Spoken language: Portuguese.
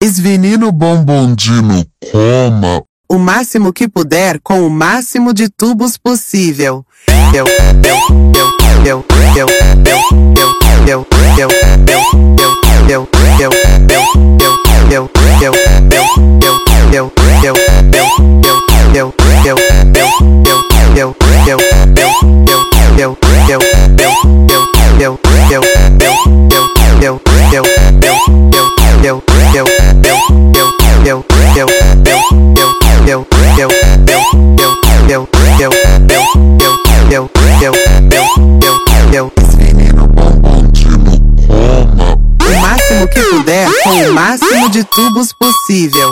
Esvenino bombondino, coma o máximo que puder com o máximo de tubos possível. Esvenino bombondino, coma O máximo que puder com o máximo de tubos possível.